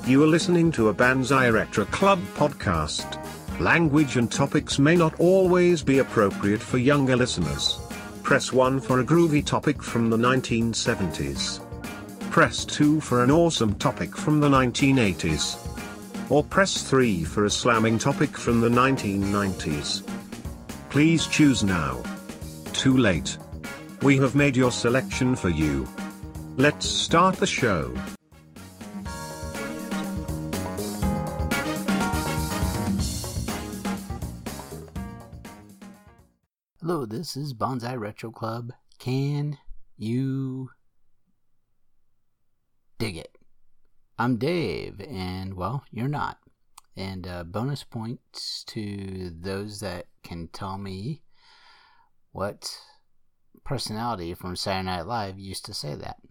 You are listening to a Banzai Retro Club podcast. Language and topics may not always be appropriate for younger listeners. Press 1 for a groovy topic from the 1970s. Press 2 for an awesome topic from the 1980s. Or press 3 for a slamming topic from the 1990s. Please choose now. Too late. We have made your selection for you. Let's start the show. Hello, this is Banzai Retro Club. Can you dig it? I'm Dave, and well, you're not. And bonus points to those that can tell me what personality from Saturday Night Live used to say that.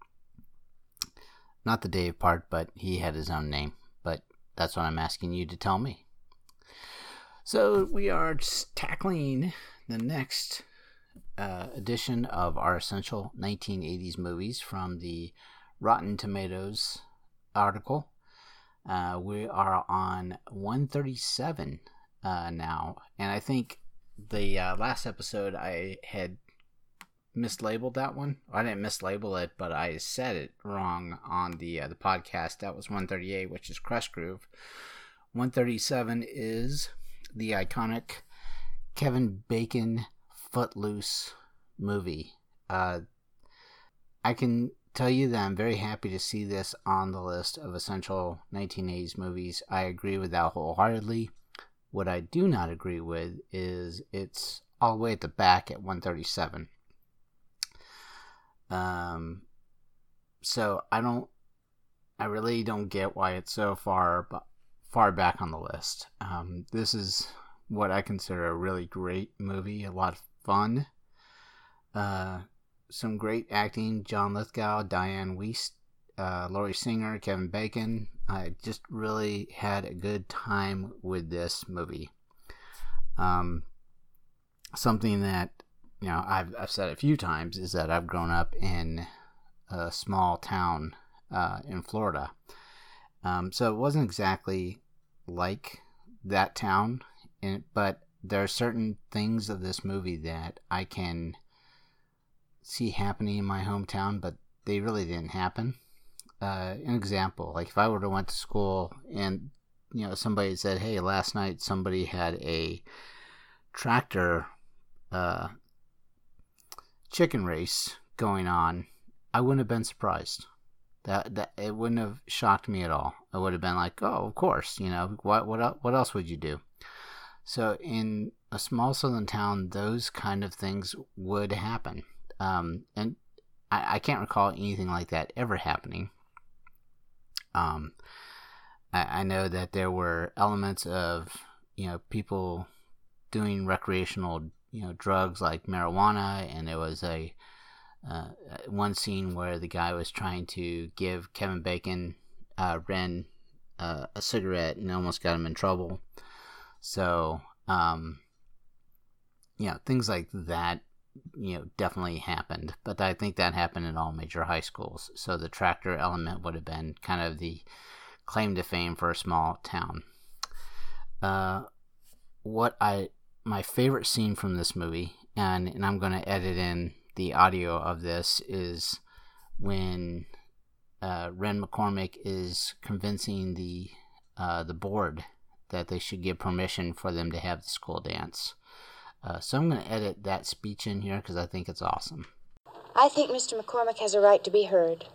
Not the Dave part, but he had his own name. But that's what I'm asking you to tell me. So we are tackling the next edition of our essential 1980s movies from the Rotten Tomatoes article. We are on 137 now, and I think the last episode I had mislabeled that one. I didn't mislabel it, but I said it wrong on the podcast. That was 138, which is Crush Groove. 137 is the iconic Kevin Bacon Footloose movie. I can tell you that I'm very happy to see this on the list of essential 1980s movies. I agree with that wholeheartedly. What I do not agree with is it's all the way at the back at 137. So I really don't get why it's so far back on the list. This is what I consider a really great movie, a lot of fun. Some great acting, John Lithgow, Diane Wiest, Laurie Singer, Kevin Bacon. I just really had a good time with this movie. Something that, you know, I've said a few times is that I've grown up in a small town in Florida. So it wasn't exactly like that town, but there are certain things of this movie that I can see happening in my hometown, but they really didn't happen. An example, like if I were to went to school and, you know, somebody said, hey, last night somebody had a tractor chicken race going on, I wouldn't have been surprised. That it wouldn't have shocked me at all. I would have been like, oh, of course, you know, what else would you do? So in a small southern town, those kind of things would happen. And I can't recall anything like that ever happening. I know that there were elements of, you know, people doing recreational, you know, drugs like marijuana, and there was a one scene where the guy was trying to give Kevin Bacon, Ren, a cigarette and almost got him in trouble. So, you know, things like that, you know, definitely happened. But I think that happened in all major high schools. So the tractor element would have been kind of the claim to fame for a small town. My favorite scene from this movie, and I'm going to edit in the audio of this, is when Ren McCormick is convincing the board that they should give permission for them to have the school dance. So I'm going to edit that speech in here because I think it's awesome. I think Mr. McCormick has a right to be heard.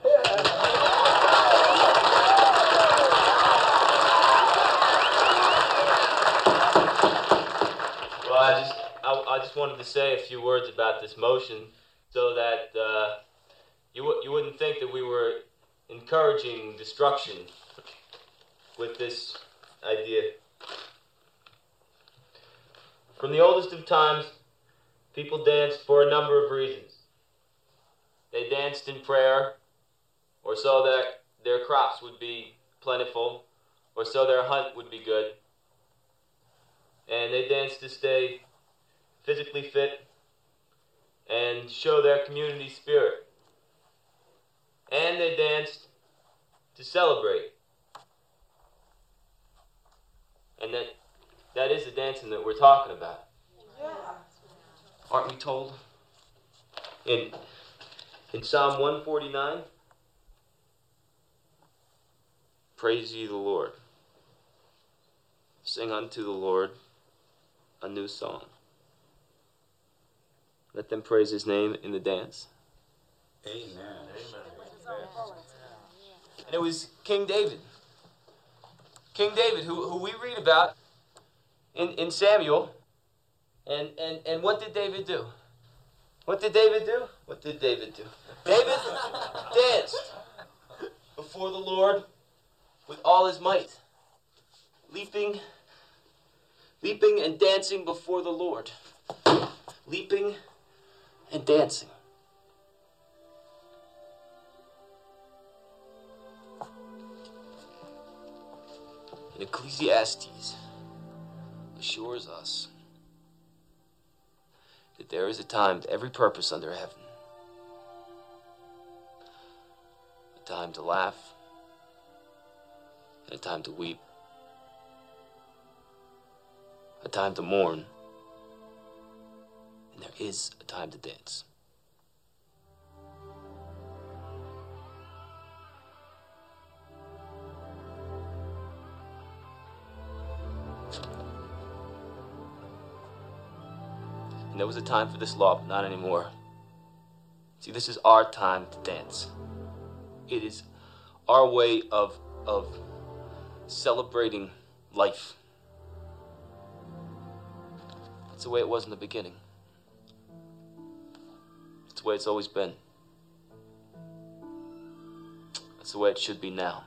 Well, I just wanted to say a few words about this motion so that you wouldn't think that we were encouraging destruction with this idea. From the oldest of times, people danced for a number of reasons. They danced in prayer, or so that their crops would be plentiful, or so their hunt would be good. And they danced to stay physically fit and show their community spirit. And they danced to celebrate And that is the dancing that we're talking about. Yeah. Aren't we told? In Psalm 149, praise ye the Lord. Sing unto the Lord a new song. Let them praise his name in the dance. Amen. And it was King David. King David, who we read about in Samuel. And what did David do? What did David do? What did David do? David danced before the Lord with all his might. Leaping and dancing before the Lord. Leaping and dancing. And Ecclesiastes assures us that there is a time to every purpose under heaven. A time to laugh and a time to weep. A time to mourn. And there is a time to dance. And there was a time for this law, but not anymore. See, this is our time to dance. It is our way of celebrating life. It's the way it was in the beginning. It's the way it's always been. It's the way it should be now.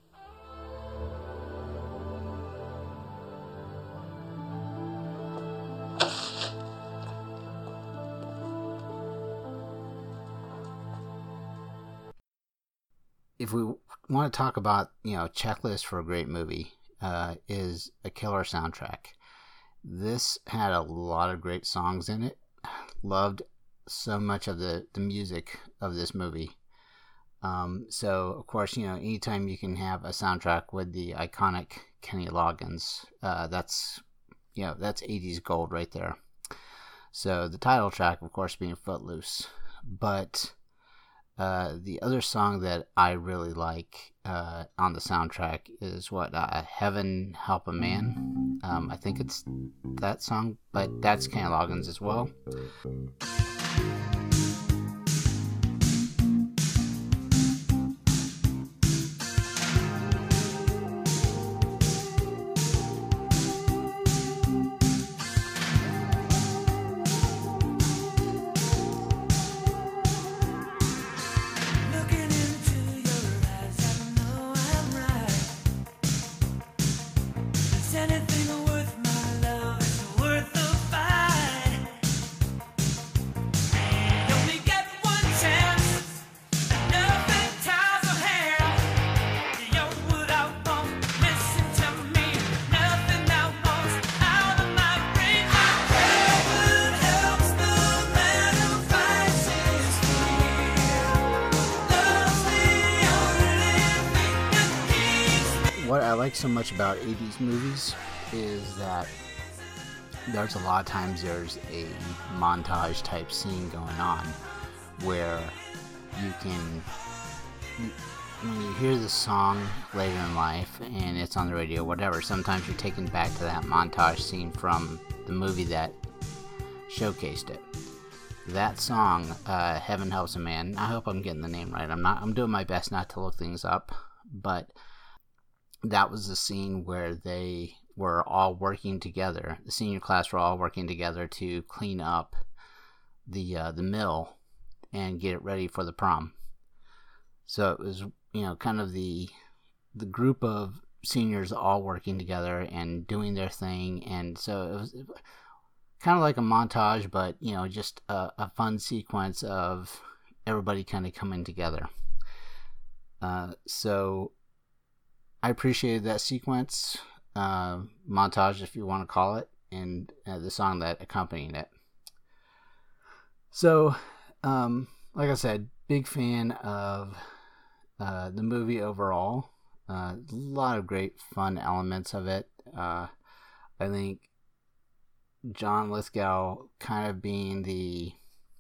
If we want to talk about, checklist for a great movie, is a killer soundtrack. This had a lot of great songs in it. Loved so much of the music of this movie. So, of course, anytime you can have a soundtrack with the iconic Kenny Loggins, that's 80s gold right there. So the title track, of course, being Footloose. But the other song that I really like on the soundtrack is Heaven Help a Man. I think it's that song, but that's Kenny Loggins as well. What I like so much about 80s movies is that there's a lot of times there's a montage type scene going on where you can, when you hear the song later in life and it's on the radio, whatever, sometimes you're taken back to that montage scene from the movie that showcased it. That song, Heaven Helps a Man, I hope I'm getting the name right. I'm doing my best not to look things up, but that was the scene where they were all working together. The senior class were all working together to clean up the mill and get it ready for the prom. So it was, kind of the group of seniors all working together and doing their thing. And so it was kind of like a montage, but, just a fun sequence of everybody kind of coming together. So I appreciated that sequence, montage if you want to call it, and the song that accompanied it. So, like I said, big fan of the movie overall. A lot of great fun elements of it. I think John Lithgow kind of being the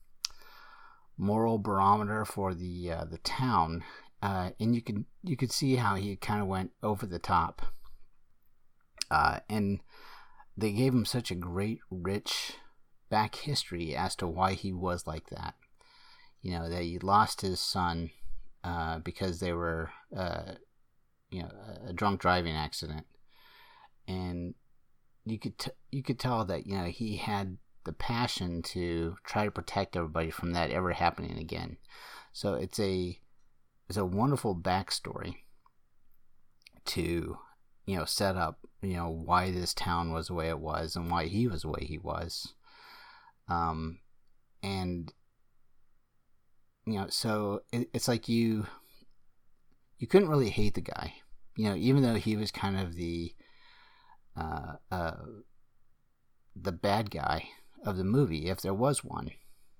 moral barometer for the town, and you could see how he kind of went over the top, and they gave him such a great, rich back history as to why he was like that. You know, that he lost his son because they were, a drunk driving accident, and you could tell that, you know, he had the passion to try to protect everybody from that ever happening again. So it's a wonderful backstory to, you know, set up, you know, why this town was the way it was and why he was the way he was. And, you know, so it's like you couldn't really hate the guy, you know, even though he was kind of the bad guy of the movie, if there was one.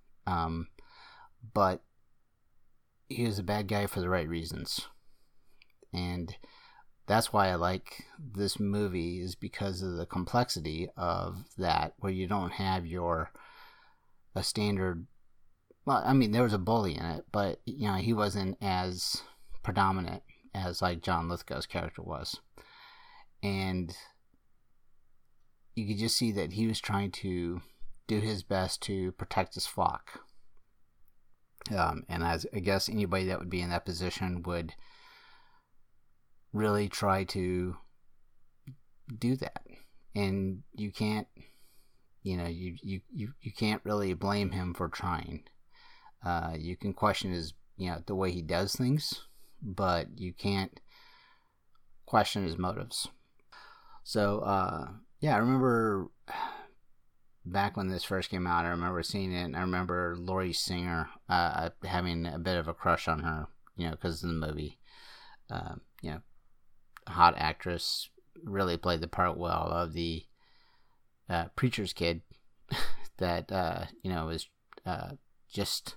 But he was a bad guy for the right reasons. And that's why I like this movie, is because of the complexity of that, where you don't have a standard. Well, I mean, there was a bully in it, but, you know, he wasn't as predominant as like John Lithgow's character was. And you could just see that he was trying to do his best to protect his flock. And as I guess anybody that would be in that position would really try to do that. And you can't, you know, you can't really blame him for trying. You can question his, you know, the way he does things, but you can't question his motives. So, yeah, I remember back when this first came out, I remember seeing it, and I remember Lori Singer having a bit of a crush on her, you know, because of the movie. You know, hot actress, really played the part well of the preacher's kid that, you know, was just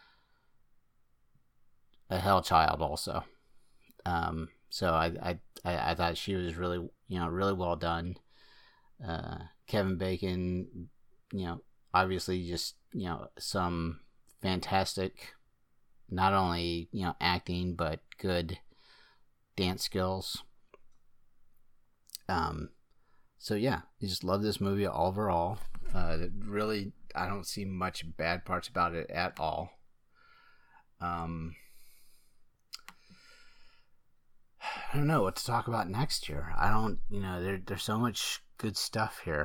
a hell child also. So I thought she was really, you know, really well done. Kevin Bacon, you know, obviously just, you know, some fantastic, not only, you know, acting, but good dance skills. So yeah, I just love this movie overall. Really, I don't see much bad parts about it at all. I don't know what to talk about next year. I don't, you know, there's so much good stuff here.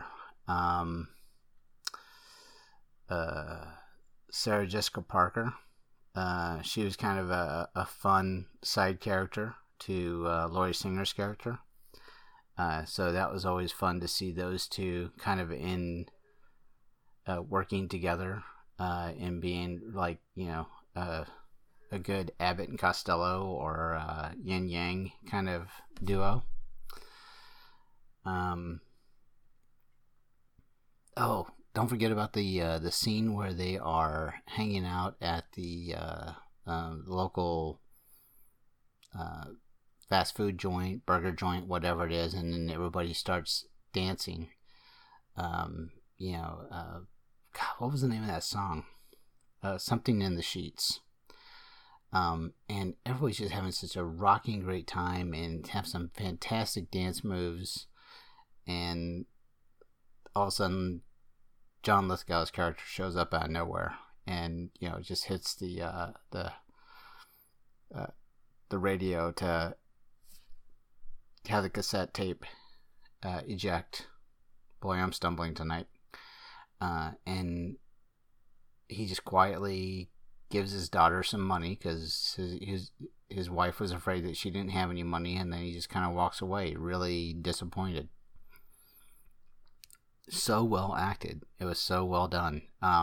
Sarah Jessica Parker. She was kind of a fun side character to Lori Singer's character. So that was always fun to see those two kind of in working together and being like, you know, a good Abbott and Costello or Yin Yang kind of duo. Oh, don't forget about the scene where they are hanging out at the local fast food joint, burger joint, whatever it is, and then everybody starts dancing. You know, God, what was the name of that song? Something in the Sheets. And everybody's just having such a rocking great time and have some fantastic dance moves. And all of a sudden, John Lithgow's character shows up out of nowhere, and, you know, just hits the radio to have the cassette tape eject. Boy, I'm stumbling tonight. And he just quietly gives his daughter some money because his wife was afraid that she didn't have any money, and then he just kind of walks away, really disappointed. So well acted. It was so well done.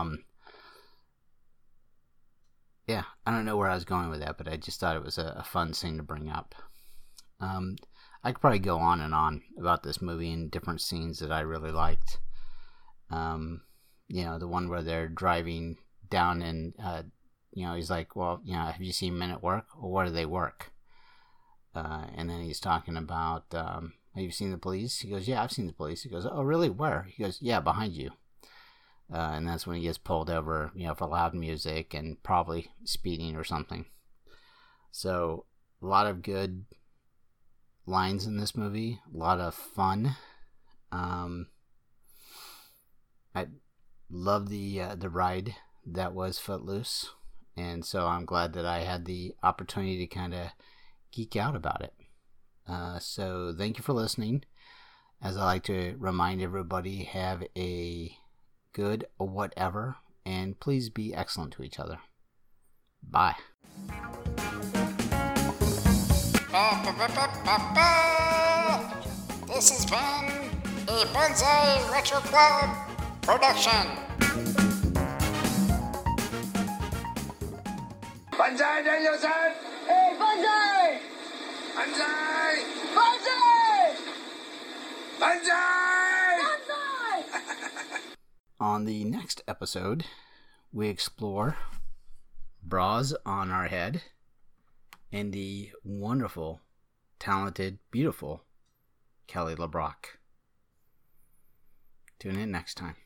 Yeah, I don't know where I was going with that, but I just thought it was a fun scene to bring up. I could probably go on and on about this movie and different scenes that I really liked. You know, the one where they're driving down and, you know, he's like, well, you know, have you seen men at work? Or where do they work? And then he's talking about, have you seen the police? He goes, yeah, I've seen the police. He goes, oh, really? Where? He goes, yeah, behind you. And that's when he gets pulled over, for loud music and probably speeding or something. So, a lot of good lines in this movie. A lot of fun. I love the ride that was Footloose. And so I'm glad that I had the opportunity to kind of geek out about it. So thank you for listening. As I like to remind everybody, have a good whatever, and please be excellent to each other. Bye. This has been a Bonsai Retro Club production. Banzai, Danielson! Hey, Banzai! Banzai! Banzai! Banzai! Banzai! On the next episode, we explore Bras on Our Head and the wonderful, talented, beautiful Kelly LeBrock. Tune in next time.